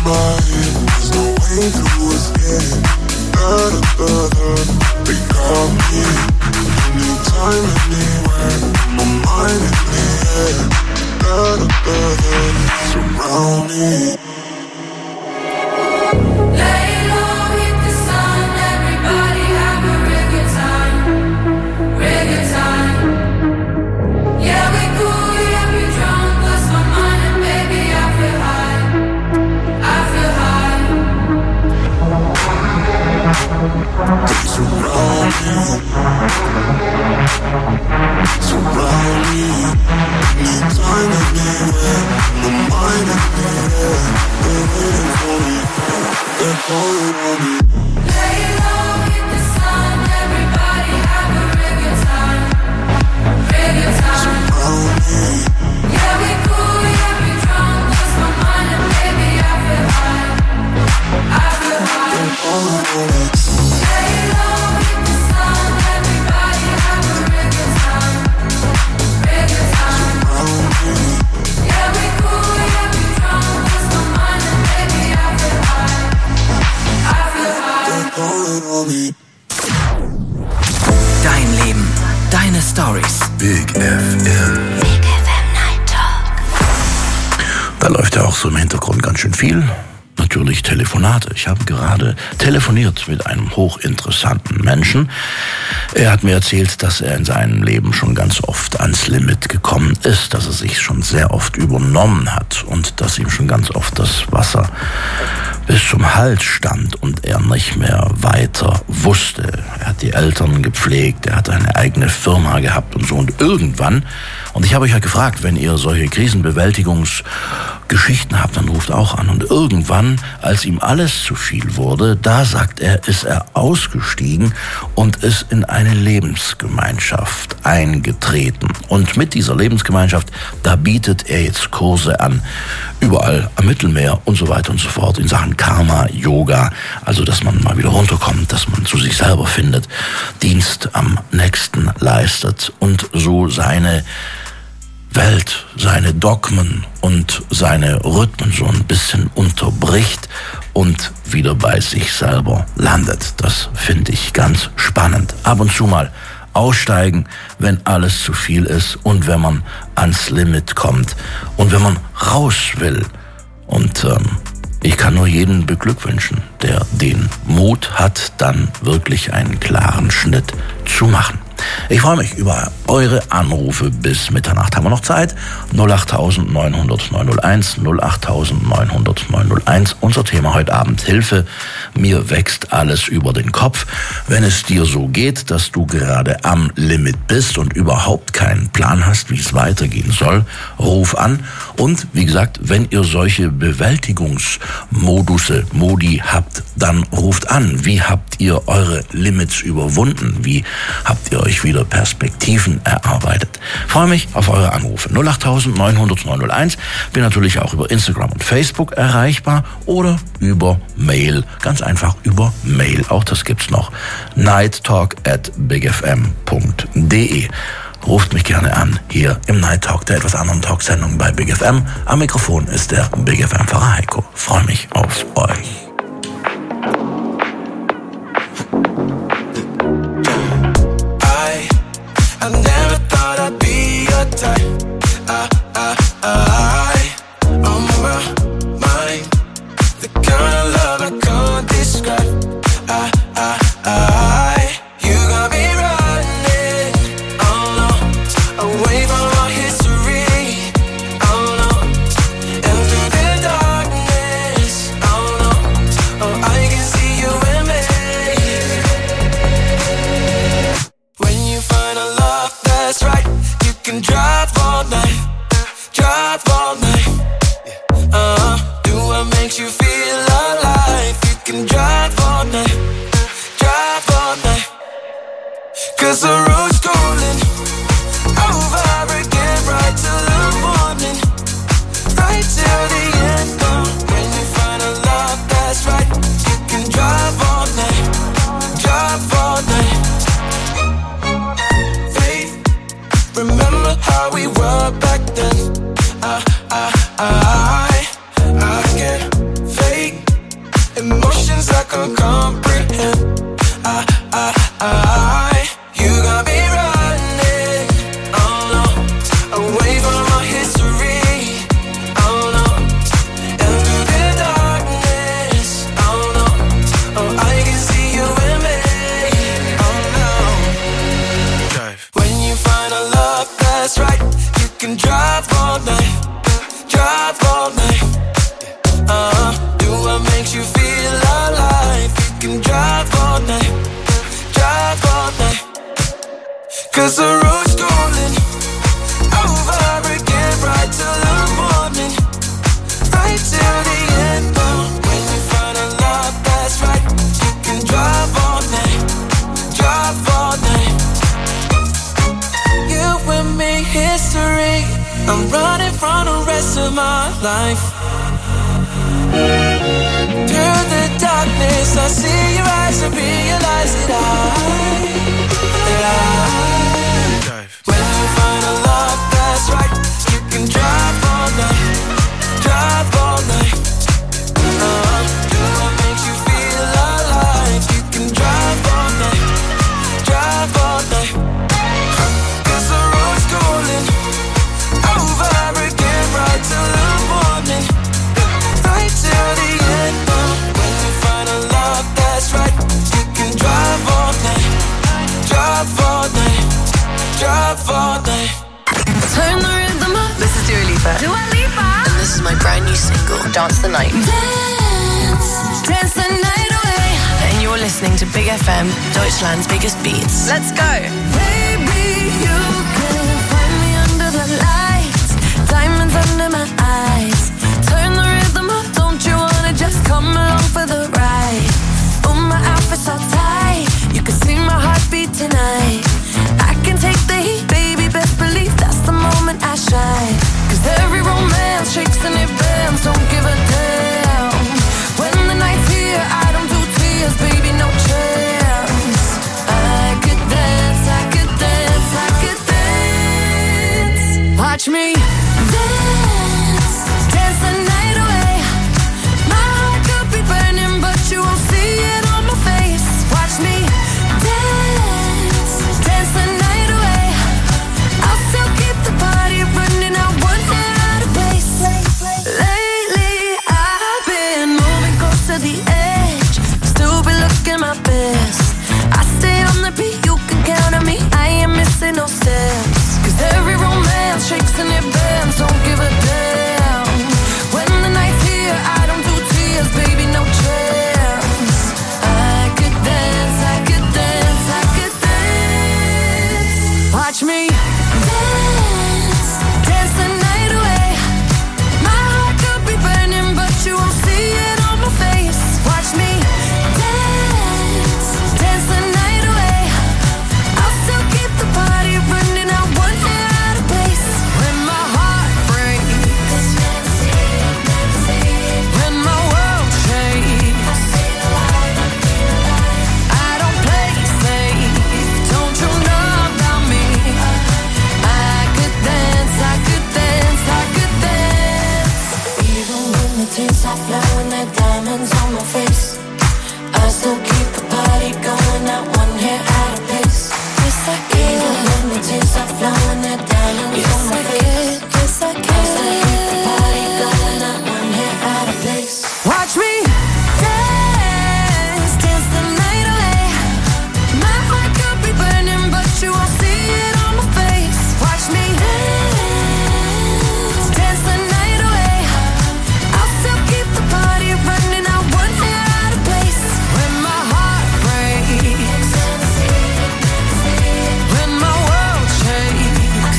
my head. There's no way to escape. They got me. Anytime, anywhere. My mind in the air. Surround me. Lay low, hit the sun. Everybody have a real good time. Real good time. Yeah, we cool, yeah, we drunk. Lost my mind and baby, I feel high. I feel high. Surround me. Surround me. Anytime, anywhere. My mind in the air. They're waiting for me. They're calling on me. Lay low, hit the sun. Everybody have a real good time. Real good time. Surround me. Yeah, we cool, yeah, we drunk. Lost my mind and baby, I feel high. I feel high. They're calling on me. Lay low, hit the sun. Everybody have a real good time. Real good time. Surround me. Yeah, we cool, yeah, we drunk. Lost my mind and baby, I feel high. I feel high. They're calling on me. Dein Leben, deine Stories. Big FM. Big FM Night Talk. Da läuft ja auch so im Hintergrund ganz schön viel. Natürlich Telefonate. Ich habe gerade telefoniert mit einem hochinteressanten Menschen. Er hat mir erzählt, dass er in seinem Leben schon ganz oft ans Limit gekommen ist, dass er sich schon sehr oft übernommen hat und dass ihm schon ganz oft das Wasser bis zum Hals stand und er nicht mehr weiter wusste. Er hat die Eltern gepflegt, er hat eine eigene Firma gehabt und so. Und irgendwann, und ich habe euch ja gefragt, wenn ihr solche Krisenbewältigungsgeschichten habt, dann ruft auch an. Und irgendwann, als ihm alles zu viel wurde, da sagt er, ist er ausgestiegen und ist in eine Lebensgemeinschaft eingetreten. Und mit dieser Lebensgemeinschaft, da bietet er jetzt Kurse an, überall am Mittelmeer und so weiter und so fort, in Sachen Karma, Yoga, also dass man mal wieder runterkommt, dass man zu sich selber findet, Dienst am Nächsten leistet und so seine Welt, seine Dogmen und seine Rhythmen so ein bisschen unterbricht und wieder bei sich selber landet. Das finde ich ganz spannend. Ab und zu mal aussteigen, wenn alles zu viel ist und wenn man ans Limit kommt und wenn man raus will. Und ich kann nur jeden beglückwünschen, der den Mut hat, dann wirklich einen klaren Schnitt zu machen. Ich freue mich über eure Anrufe bis Mitternacht. Haben wir noch Zeit? 08900 901, 08900 901. Unser Thema heute Abend: Hilfe, mir wächst alles über den Kopf. Wenn es dir so geht, dass du gerade am Limit bist und überhaupt keinen Plan hast, wie es weitergehen soll, ruf an. Und wie gesagt, wenn ihr solche Modi habt, dann ruft an. Wie habt ihr eure Limits überwunden? Wie habt ihr euch wieder Perspektiven erarbeitet? Freue mich auf eure Anrufe. 08900 901. Bin natürlich auch über Instagram und Facebook erreichbar oder über Mail. Ganz einfach über Mail. Auch das gibt's noch. nighttalk@bigfm.de. Ruft mich gerne an, hier im Night Talk, der etwas anderen Talksendung bei Big FM. Am Mikrofon ist der Big FM-Pfarrer Heiko. Freue mich auf euch. I never thought I'd be your type. On my mind, the kind of love I can't describe. You got me running, oh no, away from our history, oh no, and through the darkness. 'Cause the road's calling over again, right till the morning, right till the end. But when you find a love that's right, you can drive all night, drive all night. You and me, history. I'm running from the rest of my life. Through the darkness, I see your eyes and realize that when you find a love that's right, you can drive all night, drive all night. Do what makes you feel alive. You can drive all night, drive all night. 'Cause the road's calling over again, right till the morning, right till the end. When you find a love that's right, you can drive all night, drive all night, drive all night. Turn the rhythm up. This is Dua Lipa. And this is my brand new single, Dance the Night. Dance, dance the night away. And you're listening to Big FM, Deutschland's biggest beats. Let's go. Baby, you can find me under the lights, diamonds under my eyes. Turn the rhythm up, don't you wanna just come along for the ride? Oh, my outfit's all tight, you can see my heartbeat tonight. I can take the heat, baby, best believe that's the moment I shine. 'Cause every romance shakes and it bends, don't give a damn. When the night's here, I don't do tears, baby, no chance. I could dance, I could dance, I could dance. Watch me dance, dance the night away. My heart could be burning, but you won't see it on my face. Watch me dance, dance the night away. I'll still keep the party running, I won't get out of place. Lately, I've been moving close to the edge, still be looking my best. I stay on the beat, you can count on me, I ain't missing no steps. 'Cause every romance shakes and it bends, don't give a damn. When the night's here, I don't do tears, baby, no chance. I could dance, I could dance, I could dance. Watch me dance, dance the night away. My heart could be burning, but you won't see it on my face. Watch me dance, dance the night away. I'll still keep the party running, I won't get out of place. When my heart breaks, when my world shakes, I don't play safe, don't you know about me? I could dance, I could dance, I could dance. Even when the tears are flowing, the diamonds on my face, I still keep the party going, not one hair out of place. Yes, I can. Even when the tears are flowing, the diamonds on my face, yes, I can. I still keep the party going, not one hair out of place. Watch me dance, dance the night away. My heart could be burning, but you won't see it on my face. Watch me dance, dance the night away. I'll still keep the party running, I won't get out of place. When my heart breaks, when my world shakes,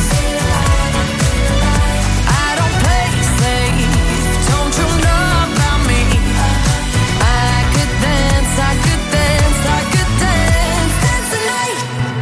I don't play safe, don't you know about me? I could dance, I could dance, I could dance, dance the night.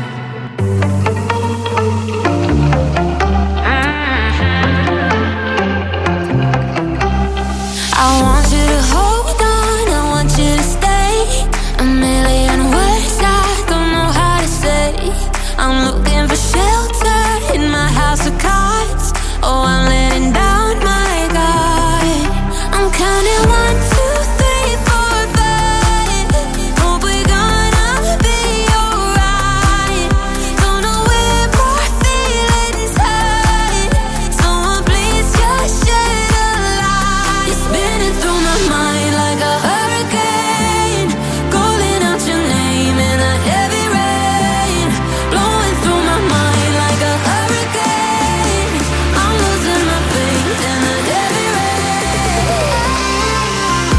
I want you to hold on, I want you to stay. A million words I don't know how to say. I'm looking for shelter in my house of cards. Oh, I'm letting down my guard. I'm counting 1, 2, 3, 4, 5. Hope we're gonna be alright. Don't know where more feelings hide. Someone please just shed a light. You're spinning through my mind like a hurricane, calling out your name in a heavy rain, blowing through my mind like a hurricane. I'm losing my faith in a heavy rain.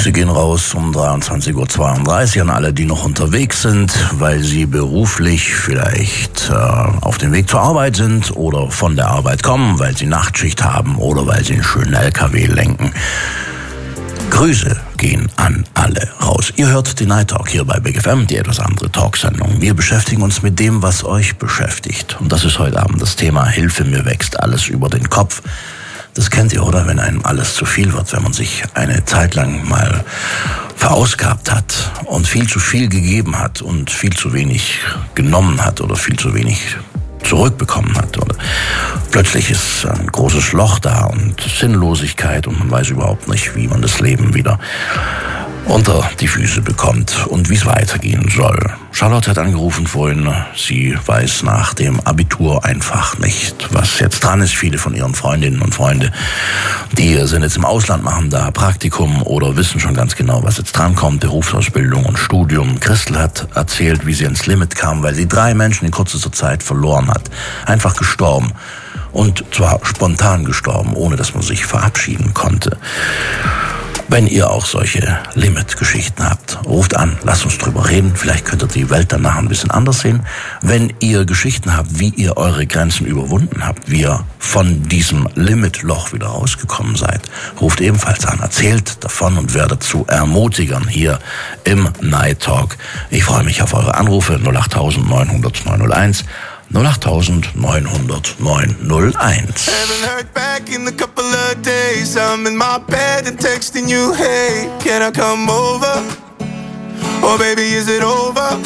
Grüße gehen raus um 23:32 Uhr an alle, die noch unterwegs sind, weil sie beruflich vielleicht auf dem Weg zur Arbeit sind oder von der Arbeit kommen, weil sie Nachtschicht haben oder weil sie einen schönen LKW lenken. Grüße gehen an alle raus. Ihr hört die Night Talk hier bei Big FM, die etwas andere Talksendung. Wir beschäftigen uns mit dem, was euch beschäftigt. Und das ist heute Abend das Thema Hilfe, mir wächst alles über den Kopf. Das kennt ihr, oder? Wenn einem alles zu viel wird, wenn man sich eine Zeit lang mal verausgabt hat und viel zu viel gegeben hat und viel zu wenig genommen hat oder viel zu wenig zurückbekommen hat. Oder plötzlich ist ein großes Loch da und Sinnlosigkeit und man weiß überhaupt nicht, wie man das Leben wieder unter die Füße bekommt und wie es weitergehen soll. Charlotte hat angerufen vorhin, sie weiß nach dem Abitur einfach nicht, was jetzt dran ist. Viele von ihren Freundinnen und Freunden, die sind jetzt im Ausland, machen da Praktikum oder wissen schon ganz genau, was jetzt dran kommt, Berufsausbildung und Studium. Christel hat erzählt, wie sie ins Limit kam, weil sie 3 Menschen in kürzester Zeit verloren hat. Einfach gestorben. Und zwar spontan gestorben, ohne dass man sich verabschieden konnte. Wenn ihr auch solche Limit-Geschichten habt, ruft an, lasst uns drüber reden. Vielleicht könnt ihr die Welt danach ein bisschen anders sehen. Wenn ihr Geschichten habt, wie ihr eure Grenzen überwunden habt, wie ihr von diesem Limitloch wieder rausgekommen seid, ruft ebenfalls an, erzählt davon und werdet zu Ermutigern hier im Night Talk. Ich freue mich auf eure Anrufe 08000 900 901. 08000 900 901. Haven't heard back in a couple of days. I'm in my bed and texting you, hey, can I come over? Oh baby, is it over?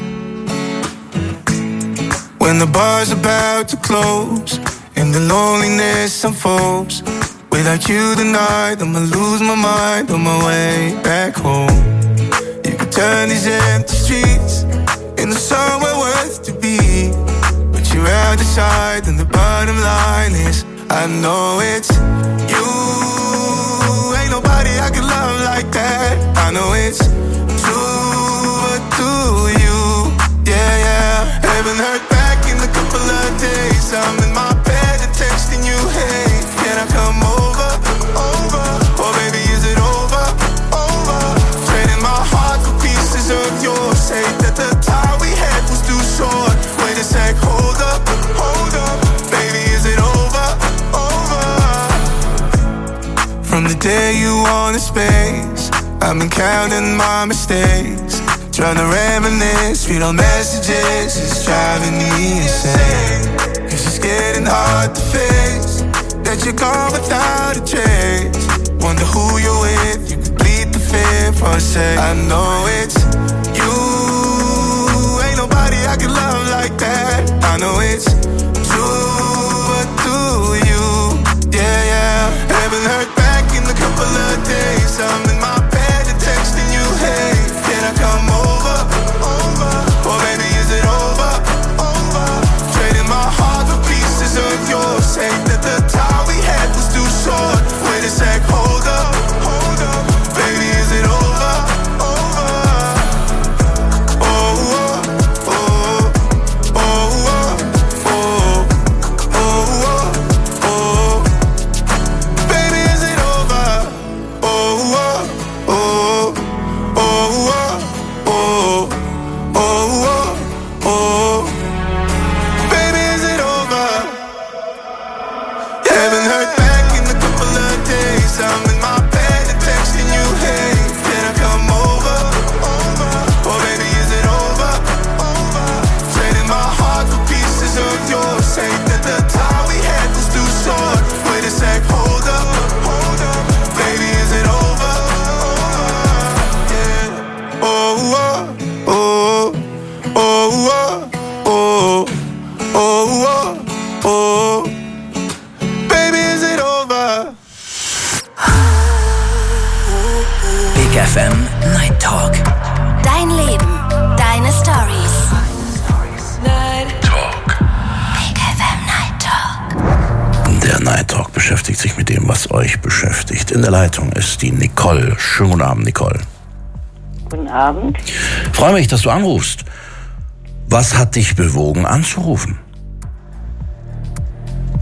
When the bar's about to close and the loneliness unfolds, without you tonight, I'ma lose my mind on my way back home. You could turn these empty streets into somewhere worth to be. You're out the side and the bottom line is I know it's you. Ain't nobody I can love like that. I know it's true, but do you? Yeah, yeah. Haven't heard back in a couple of days. I'm in my bed and texting you, hey, can I come over? Over. Oh baby, is it over? Over. Trading my heart for pieces of yours. Say that the time we had was too short. Wait a sec, hold up, baby, is it over, over? From the day you wanted space, I've been counting my mistakes, trying to reminisce, read all messages, it's driving me insane. Cause it's getting hard to face, that you're gone without a trace. Wonder who you're with, you could bleed the fear for a sec. I know it's you, ain't nobody I can love like that. I know it's true, but do you? Yeah, yeah. Haven't heard back in a couple of days. I'm in my bed and texting you, hey, can I come over? Over. Oh baby, is it over? Over. Trading my heart for pieces of yours. Say that the time we had was too short. Wait a sec, hold up, baby, is it over? Over. Oh, oh, oh. beschäftigt sich mit dem, was euch beschäftigt. In der Leitung ist die Nicole. Schönen guten Abend, Nicole. Guten Abend. Freue mich, dass du anrufst. Was hat dich bewogen, anzurufen?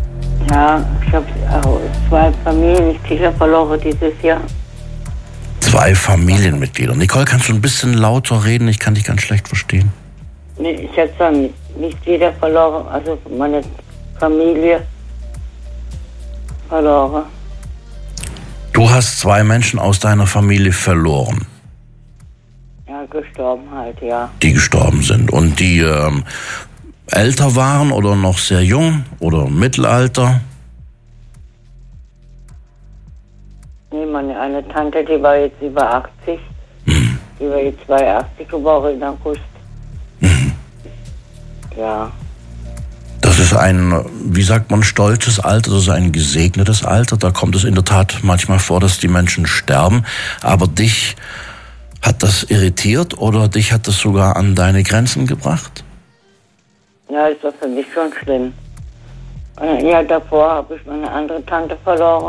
Ja, ich habe 2 Familienmitglieder verloren dieses Jahr. 2 Familienmitglieder. Nicole, kannst du ein bisschen lauter reden? Ich kann dich ganz schlecht verstehen. Nee, ich habe zwar Mitglieder verloren, also meine Familie verloren. Du hast 2 Menschen aus deiner Familie verloren, Ja, gestorben halt, ja. die gestorben sind. Und die älter waren oder noch sehr jung oder Mittelalter? Nee, meine eine Tante, die war jetzt über 80. Die war jetzt 82 geboren in August. Ja. Das ist ein, wie sagt man, stolzes Alter, das ist ein gesegnetes Alter. Da kommt es in der Tat manchmal vor, dass die Menschen sterben. Aber dich hat das irritiert oder dich hat das sogar an deine Grenzen gebracht? Ja, das war für mich schon schlimm. Und ein Jahr davor habe ich meine andere Tante verloren.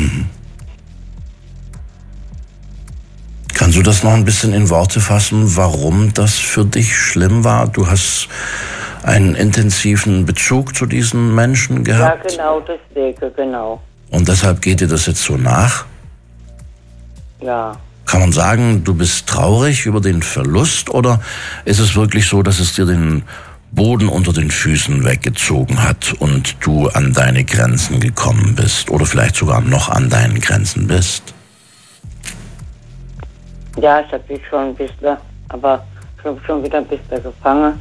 Kannst du das noch ein bisschen in Worte fassen, warum das für dich schlimm war? Du hast einen intensiven Bezug zu diesen Menschen gehabt? Ja, genau, deswegen, genau. Und deshalb geht dir das jetzt so nach? Ja. Kann man sagen, du bist traurig über den Verlust oder ist es wirklich so, dass es dir den Boden unter den Füßen weggezogen hat und du an deine Grenzen gekommen bist oder vielleicht sogar noch an deinen Grenzen bist? Ja, ich habe mich schon ein bisschen, aber ich habe schon wieder ein bisschen gefangen.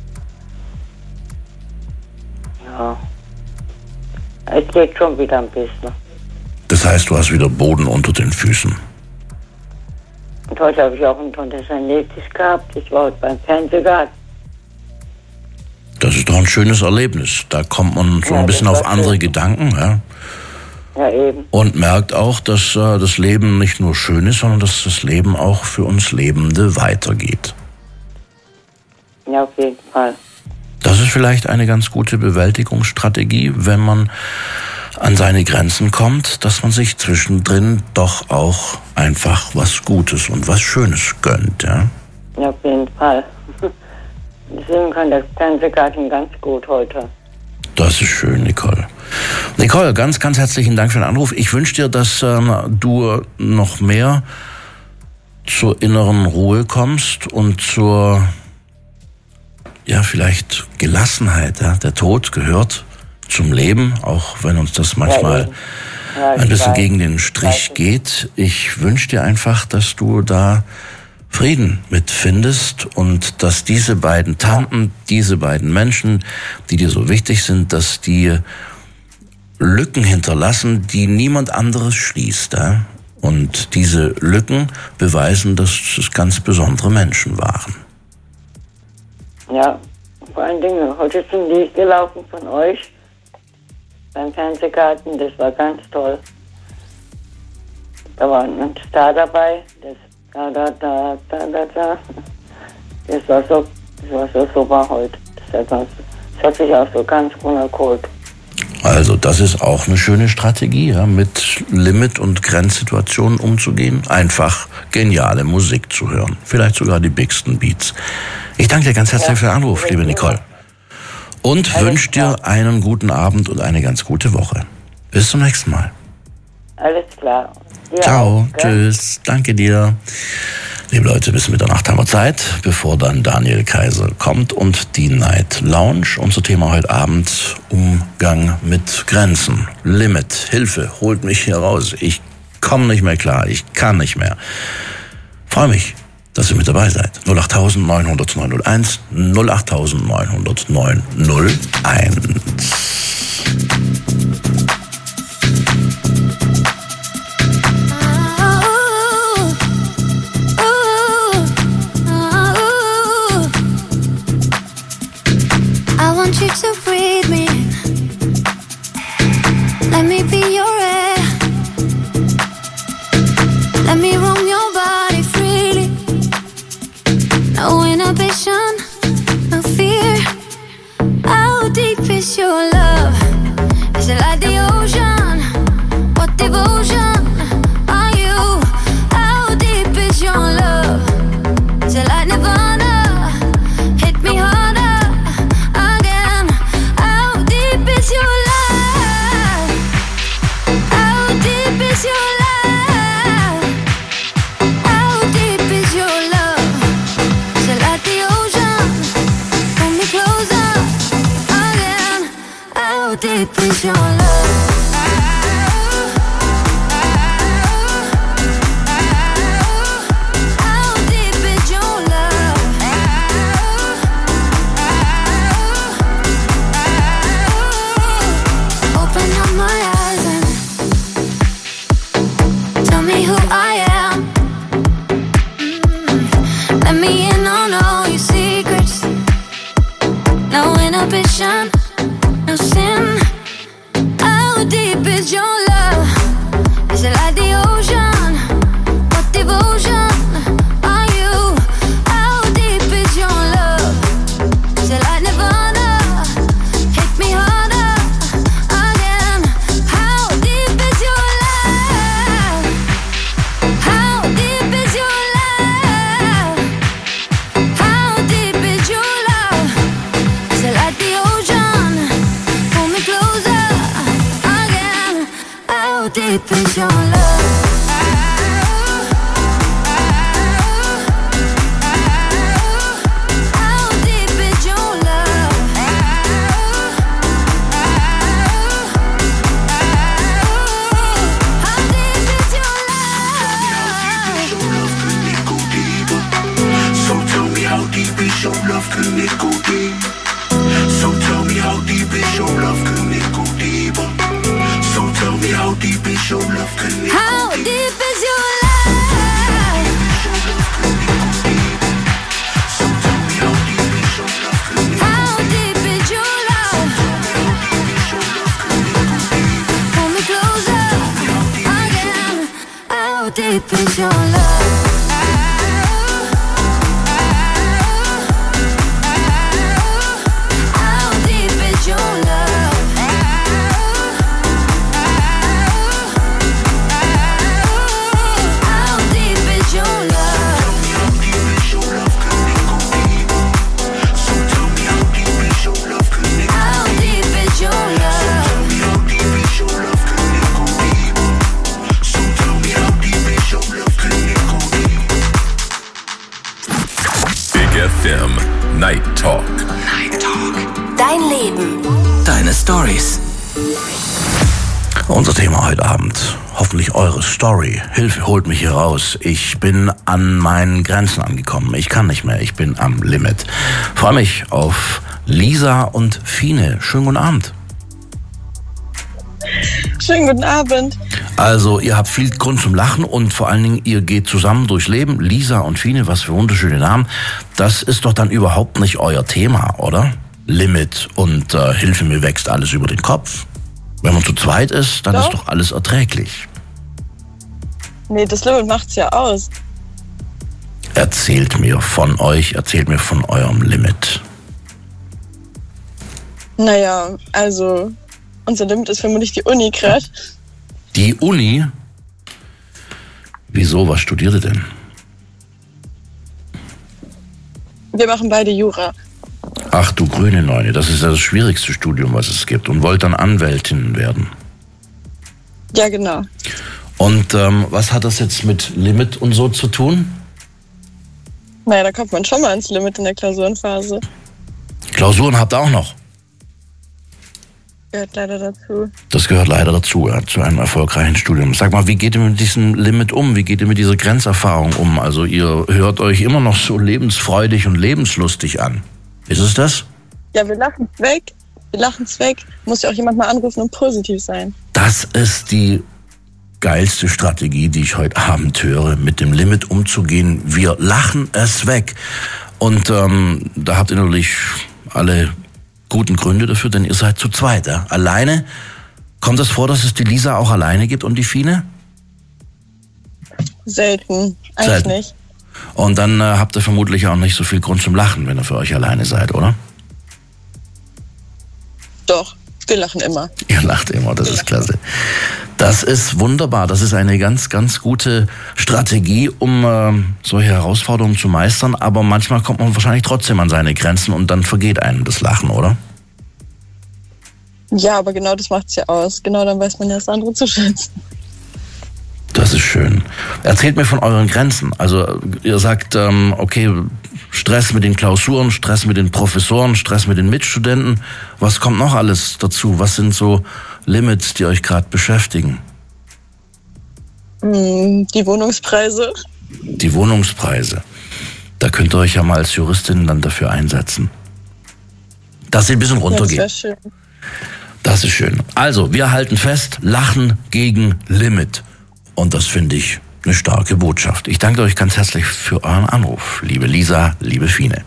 Ja. Es geht schon wieder ein bisschen. Das heißt, du hast wieder Boden unter den Füßen. Und heute habe ich auch ein tolles Erlebnis gehabt. Ich war heute beim Fernsehgarten. Das ist doch ein schönes Erlebnis. Da kommt man so Ja, ein bisschen das auf war andere schön. Gedanken, ja. Ja, eben. Und merkt auch, dass das Leben nicht nur schön ist, sondern dass das Leben auch für uns Lebende weitergeht. Ja, auf jeden Fall. Das ist vielleicht eine ganz gute Bewältigungsstrategie, wenn man an seine Grenzen kommt, dass man sich zwischendrin doch auch einfach was Gutes und was Schönes gönnt, ja. Ja, auf jeden Fall. Deswegen kann das Fernsehgarten ganz gut heute. Das ist schön, Nicole. Nicole, ganz, ganz herzlichen Dank für den Anruf. Ich wünsche dir, dass du noch mehr zur inneren Ruhe kommst und zur, ja, vielleicht Gelassenheit. Ja? Der Tod gehört zum Leben, auch wenn uns das manchmal ein bisschen gegen den Strich geht. Ich wünsche dir einfach, dass du da Frieden mitfindest und dass diese beiden Tanten, diese beiden Menschen, die dir so wichtig sind, dass die Lücken hinterlassen, die niemand anderes schließt. Ja? Und diese Lücken beweisen, dass es ganz besondere Menschen waren. Ja, vor allen Dingen, heute ist ein Lied gelaufen von euch beim Fernsehgarten, das war ganz toll. Da war ein Star dabei, das Das war so super heute. Das hat sich auch so ganz unerholt. Also das ist auch eine schöne Strategie, ja, mit Limit- und Grenzsituationen umzugehen. Einfach geniale Musik zu hören. Vielleicht sogar die bigsten Beats. Ich danke dir ganz herzlich für den Anruf, liebe Nicole. Und wünsche dir einen guten Abend und eine ganz gute Woche. Bis zum nächsten Mal. Alles klar. Dir Ciao, auch, gell? tschüss, danke dir. Liebe Leute, bis Mitternacht haben wir Zeit, bevor dann Daniel Kaiser kommt und die Night Lounge. Unser Thema heute Abend, Umgang mit Grenzen, Limit, Hilfe, holt mich hier raus. Ich komme nicht mehr klar, ich kann nicht mehr. Freue mich, dass ihr mit dabei seid. 08900 901, 08900 901. You to breathe me in. Let me be your air. Let me roam your body freely. No inhibition, no fear. How deep is your love? Is it like the ocean? What devotion are you? How deep is your love? Is it like Nirvana? Hit me harder. Your love, How deep is your love? No sin. How deep is your love? Is it like the ocean? What devotion are you? How deep is your love? Is it like Nirvana? Hit me harder again. How deep is your love? How deep is your love? How deep is your love? Is it like the ocean? Pull me closer again. How deep is your love? How deep is your love? How deep is your love? So tell me how deep is your love, can it go deep? So tell me how deep is your love, can it go deeper? So tell me how deep is your love, can it How go deep deeper? is your love? So tell me how deep is your love, can it How deep is your love? Pull me closer again. How deep is your love? How deep is your love? How deep is your love? How deep is your love, can it go deeper? So tell me how deep is your love, can it go How deep is your love? Tell me how deep is your love, can it go deeper? So tell me how deep is your love, can it go deeper? Big FM Night Talk. Dein Leben. Deine Stories. Unser Thema heute Abend, hoffentlich eure Story. Hilfe, holt mich hier raus. Ich bin an meinen Grenzen angekommen. Ich kann nicht mehr, ich bin am Limit. Freue mich auf Lisa und Fine. Schönen guten Abend. Schönen guten Abend. Also, ihr habt viel Grund zum Lachen und vor allen Dingen, ihr geht zusammen durchs Leben. Lisa und Fine, was für wunderschöne Namen. Das ist doch dann überhaupt nicht euer Thema, oder? Limit und Hilfe, mir wächst alles über den Kopf. Wenn man zu zweit ist, dann Doch. ist doch alles erträglich. Nee, das Limit macht's ja aus. Erzählt mir von euch, erzählt mir von eurem Limit. Naja, also unser Limit ist vermutlich die Uni gerade. Die Uni? Wieso, was studiert ihr denn? Wir machen beide Jura. Ach du grüne Neune, das ist ja das schwierigste Studium, was es gibt. Und wollt dann Anwältin werden. Ja, genau. Und was hat das jetzt mit Limit und so zu tun? Naja, da kommt man schon mal ins Limit in der Klausurenphase. Klausuren habt ihr auch noch. Gehört leider dazu. Das gehört leider dazu, ja, zu einem erfolgreichen Studium. Sag mal, wie geht ihr mit diesem Limit um? Wie geht ihr mit dieser Grenzerfahrung um? Also ihr hört euch immer noch so lebensfreudig und lebenslustig an. Ist es das? Ja, wir lachen's weg. Wir lachen's weg. Muss ja auch jemand mal anrufen und positiv sein. Das ist die geilste Strategie, die ich heute Abend höre, mit dem Limit umzugehen. Wir lachen es weg. Und da habt ihr natürlich alle guten Gründe dafür, denn ihr seid zu zweit. Ja? Alleine, kommt es vor, dass es die Lisa auch alleine gibt und die Fine? Selten. Eigentlich Selten. nicht. Und dann habt ihr vermutlich auch nicht so viel Grund zum Lachen, wenn ihr für euch alleine seid, oder? Doch, wir lachen immer. Ihr lacht immer, das ist klasse. Das ist wunderbar. Das ist eine ganz, ganz gute Strategie, um solche Herausforderungen zu meistern. Aber manchmal kommt man wahrscheinlich trotzdem an seine Grenzen und dann vergeht einem das Lachen, oder? Ja, aber genau das macht's ja aus. Genau dann weiß man ja das andere zu schätzen. Das ist schön. Erzählt mir von euren Grenzen. Also ihr sagt, okay, Stress mit den Klausuren, Stress mit den Professoren, Stress mit den Mitstudenten. Was kommt noch alles dazu? Was sind so Limits, die euch gerade beschäftigen? Die Wohnungspreise. Die Wohnungspreise. Da könnt ihr euch ja mal als Juristin dann dafür einsetzen, dass sie ein bisschen runtergehen. Das wäre schön. Das ist schön. Also, wir halten fest, Lachen gegen Limit. Und das finde ich eine starke Botschaft. Ich danke euch ganz herzlich für euren Anruf, liebe Lisa, liebe Fine.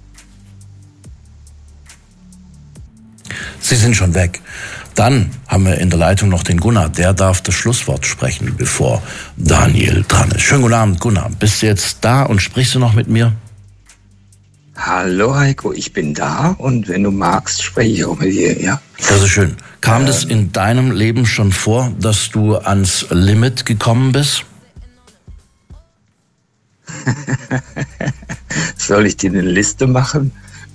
Sie sind schon weg. Dann haben wir in der Leitung noch den Gunnar. Der darf das Schlusswort sprechen, bevor Daniel dran ist. Schönen guten Abend, Gunnar. Bist du jetzt da und sprichst du noch mit mir? Hallo Heiko, ich bin da und wenn du magst, spreche ich auch mit dir, ja? Das ist schön. Kam das in deinem Leben schon vor, dass du ans Limit gekommen bist? Soll ich dir eine Liste machen?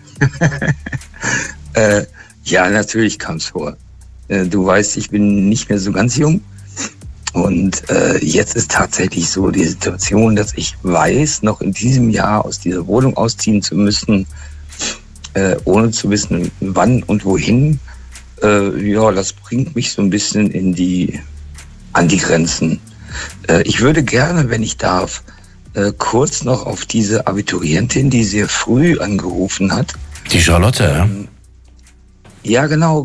Ja, natürlich kam es vor. Du weißt, ich bin nicht mehr so ganz jung. Und jetzt ist tatsächlich so die Situation, dass ich weiß, noch in diesem Jahr aus dieser Wohnung ausziehen zu müssen, ohne zu wissen, wann und wohin. Ja, das bringt mich so ein bisschen an die Grenzen. Ich würde gerne, wenn ich darf, kurz noch auf diese Abiturientin, die sehr früh angerufen hat. Die Charlotte, ja? Ja, genau.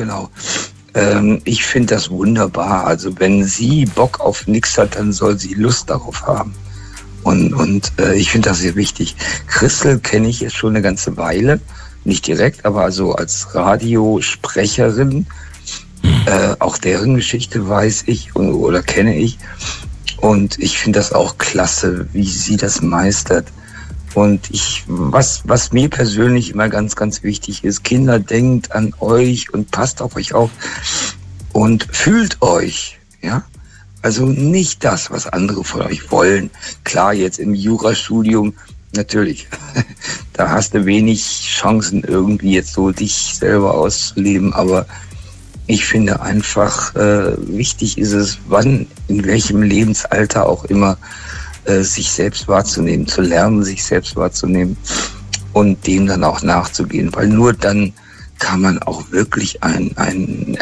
Ich finde das wunderbar. Also wenn sie Bock auf nichts hat, dann soll sie Lust darauf haben. Und ich finde das sehr wichtig. Christel kenne ich jetzt schon eine ganze Weile. Nicht direkt, aber also als Radiosprecherin. Auch deren Geschichte weiß ich oder kenne ich. Und ich finde das auch klasse, wie sie das meistert. Und was mir persönlich immer ganz, ganz wichtig ist, Kinder, denkt an euch und passt auf euch auf und fühlt euch, ja. Also nicht das, was andere von euch wollen. Klar, jetzt im Jurastudium, natürlich, da hast du wenig Chancen, irgendwie jetzt so dich selber auszuleben, aber ich finde einfach, wichtig ist es, wann, in welchem Lebensalter auch immer, sich selbst wahrzunehmen, zu lernen, sich selbst wahrzunehmen und dem dann auch nachzugehen, weil nur dann kann man auch wirklich ein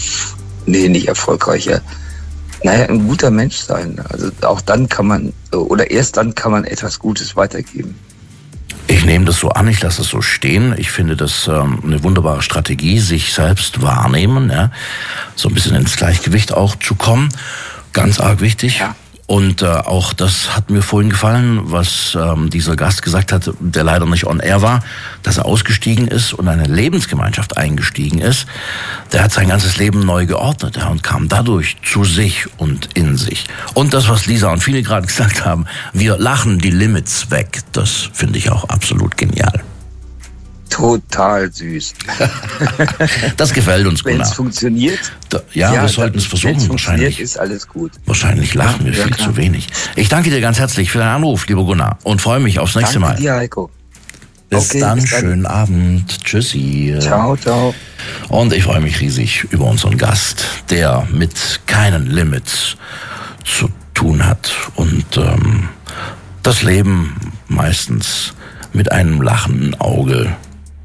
guter Mensch sein. Also auch dann kann man, oder erst dann kann man etwas Gutes weitergeben. Ich nehme das so an, ich lasse es so stehen. Ich finde das eine wunderbare Strategie, sich selbst wahrnehmen, ja, so ein bisschen ins Gleichgewicht auch zu kommen. Ganz arg wichtig. Ja. Und auch das hat mir vorhin gefallen, was dieser Gast gesagt hat, der leider nicht on air war, dass er ausgestiegen ist und eine Lebensgemeinschaft eingestiegen ist. Der hat sein ganzes Leben neu geordnet, ja, und kam dadurch zu sich und in sich. Und das, was Lisa und viele gerade gesagt haben, wir lachen die Limits weg, das finde ich auch absolut genial. Total süß. Das gefällt uns, Gunnar. Wenn es funktioniert. Wir sollten es versuchen. Wahrscheinlich ist alles gut. Wahrscheinlich lachen wir viel zu wenig. Ich danke dir ganz herzlich für deinen Anruf, lieber Gunnar, und freue mich aufs nächste Mal. Danke dir, Heiko. Bis dann, schönen Abend. Tschüssi. Ciao. Und ich freue mich riesig über unseren Gast, der mit keinen Limits zu tun hat und das Leben meistens mit einem lachenden Auge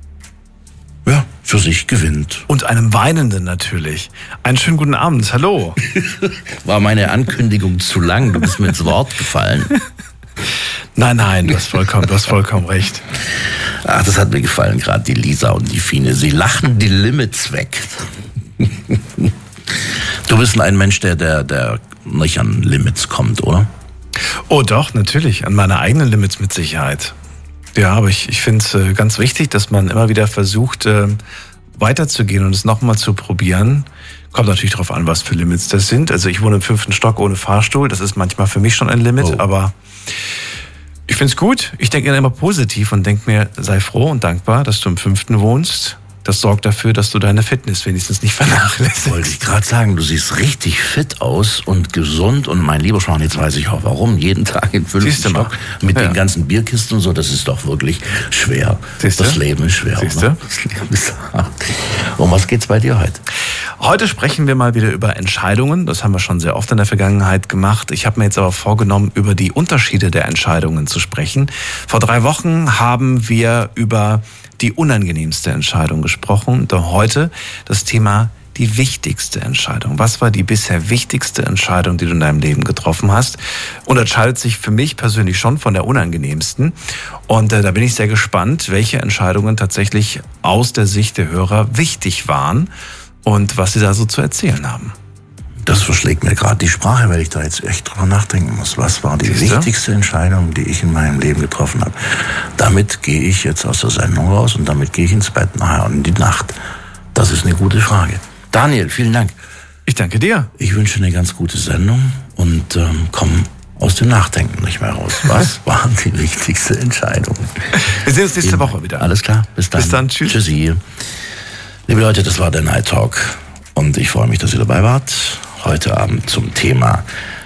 für sich gewinnt. Und einem weinenden natürlich. Einen schönen guten Abend, hallo. War meine Ankündigung zu lang? Du bist mir ins Wort gefallen. Nein, du hast vollkommen recht. Ach, das hat mir gefallen, gerade die Lisa und die Fine. Sie lachen die Limits weg. Du bist ein Mensch, der nicht an Limits kommt, oder? Oh doch, natürlich. An meine eigenen Limits mit Sicherheit. Ja, aber ich finde es ganz wichtig, dass man immer wieder versucht, weiterzugehen und es nochmal zu probieren. Kommt natürlich darauf an, was für Limits das sind. Also ich wohne im 5. Stock ohne Fahrstuhl. Das ist manchmal für mich schon ein Limit, aber ich finde es gut. Ich denke immer positiv und denke mir, sei froh und dankbar, dass du im 5. wohnst. Das sorgt dafür, dass du deine Fitness wenigstens nicht vernachlässigst. Wollte ich gerade sagen, du siehst richtig fit aus und gesund. Und mein lieber Schwan, jetzt weiß ich auch warum. Jeden Tag im 5. Stock mit den ganzen Bierkisten und so, das ist doch wirklich schwer. Das Leben ist schwer. Siehste? Das Leben ist hart. Um was geht's bei dir heute? Heute sprechen wir mal wieder über Entscheidungen. Das haben wir schon sehr oft in der Vergangenheit gemacht. Ich habe mir jetzt aber vorgenommen, über die Unterschiede der Entscheidungen zu sprechen. Vor 3 Wochen haben wir über die unangenehmste Entscheidung gesprochen. Und heute das Thema die wichtigste Entscheidung. Was war die bisher wichtigste Entscheidung, die du in deinem Leben getroffen hast? Unterscheidet sich für mich persönlich schon von der unangenehmsten. Und da bin ich sehr gespannt, welche Entscheidungen tatsächlich aus der Sicht der Hörer wichtig waren und was sie da so zu erzählen haben. Das verschlägt mir gerade die Sprache, weil ich da jetzt echt drüber nachdenken muss. Was war die wichtigste Entscheidung, die ich in meinem Leben getroffen habe? Damit gehe ich jetzt aus der Sendung raus und damit gehe ich ins Bett nachher und in die Nacht. Das ist eine gute Frage. Daniel, vielen Dank. Ich danke dir. Ich wünsche eine ganz gute Sendung und komm aus dem Nachdenken nicht mehr raus. Was war die wichtigste Entscheidung? Wir sehen uns nächste Woche wieder. Alles klar, bis dann. Bis dann, tschüss. Tschüssi. Liebe Leute, das war der Night Talk und ich freue mich, dass ihr dabei wart. Heute Abend zum Thema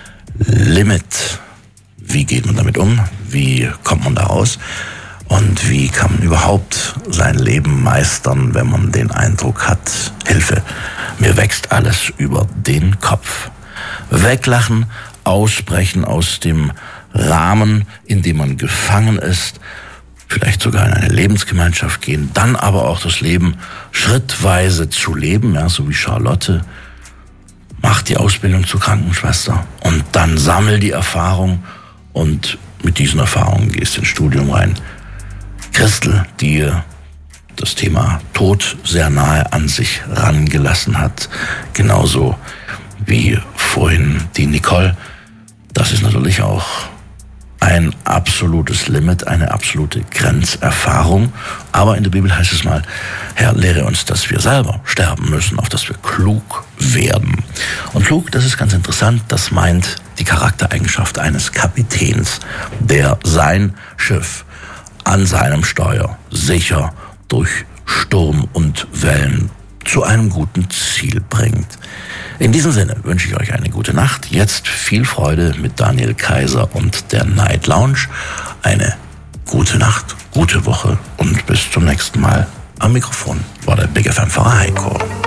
Limit. Wie geht man damit um? Wie kommt man da raus? Und wie kann man überhaupt sein Leben meistern, wenn man den Eindruck hat, Hilfe, mir wächst alles über den Kopf. Weglachen, ausbrechen aus dem Rahmen, in dem man gefangen ist, vielleicht sogar in eine Lebensgemeinschaft gehen, dann aber auch das Leben schrittweise zu leben, ja, so wie Charlotte. Mach die Ausbildung zur Krankenschwester und dann sammel die Erfahrung und mit diesen Erfahrungen gehst ins Studium rein. Christel, die das Thema Tod sehr nahe an sich rangelassen hat, genauso wie vorhin die Nicole. Das ist natürlich auch ein absolutes Limit, eine absolute Grenzerfahrung. Aber in der Bibel heißt es mal, Herr, lehre uns, dass wir selber sterben müssen, auf dass wir klug werden. Und klug, das ist ganz interessant, das meint die Charaktereigenschaft eines Kapitäns, der sein Schiff an seinem Steuer sicher durch Sturm und Wellen zu einem guten Ziel bringt. In diesem Sinne wünsche ich euch eine gute Nacht. Jetzt viel Freude mit Daniel Kaiser und der Night Lounge. Eine gute Nacht, gute Woche und bis zum nächsten Mal. Am Mikrofon war der Big FM-Fahrer Heiko.